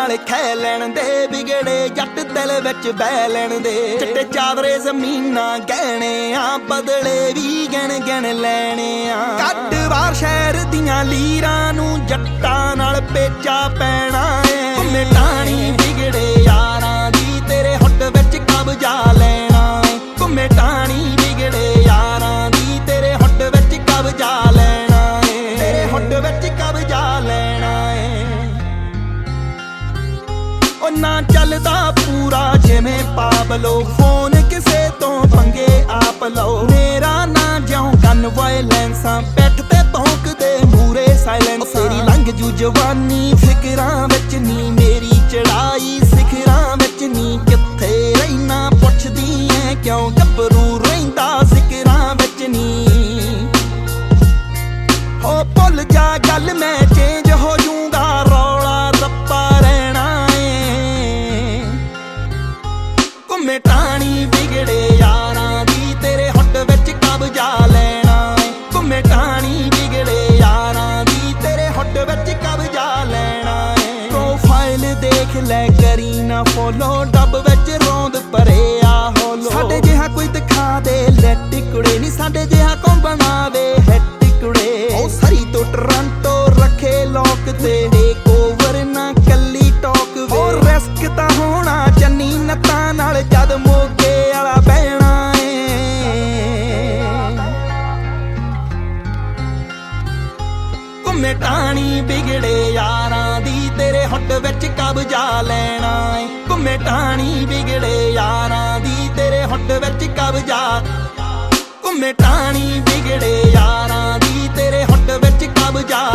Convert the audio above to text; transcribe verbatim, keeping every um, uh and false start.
नाल खै लैण दे बिगड़े जट दिल विच बह लैण दे चिट्टे चादरे जमीनां गहने आ बदले भी गिण गिण लैणे आ कट बार शहर दियां लीरां नूं जट्टां नाल पेचा पैणा ए घुमे टाणी बिगड़े यारां दी तेरे हुट विच कब्जा लैणा ए घुमे टाणी बिगड़े यारां दी तेरे हुट विच कब्जा लैणा ए तेरे हुट विच कब्जा लैणा ए ओ ना चलदा पूरा जिवें पाबलो फोन किसे तो पंगे आप लो मेरा ना ज्यों गन वायलेंसां बैठ ते भौंकदे मूरे साइलेंस तेरी लंघ जू जवानी फिकरां विच नी मेरी चढ़ाई सिखरां विच नी कित्थे रहिना पुछदी ऐ क्यों गभरू रहिंदा सिकरां विच नी हो भुल जा गल मैं चेंज हो जूंगा रौला रप्पा रहना ए घुमे टाणी बिगड़े यारां दी तेरे हुट विच कब्जा लैणा ए घुमे टाणी बिगड़े यारां दी तेरे हुट विच कब्जा लैणा ए प्रोफाइल देख लै करी ना फॉलो डब विच रौंद परे आ होलो साडे जिहा कोई दिखा दे लैट कुड़े नी साडे जिहा कौन बनावे हिट कुड़े ओ सरी तो टोरंटो रखे लोक ते टेक ओवर ना कल्ली टॉक वे ओ रिस्क ता होना चन्नी नत्तां नाल जद मोगे वाला बहना ए घुमे टाणी बिगड़े यारां दी तेरे हुट विच कब्जा लैणा ए घुमे टाणी बिगड़े यारां दी तेरे हुट विच कब्जा घुमे टाणी बिगड़े यारां दी तेरे हुट विच कब्जा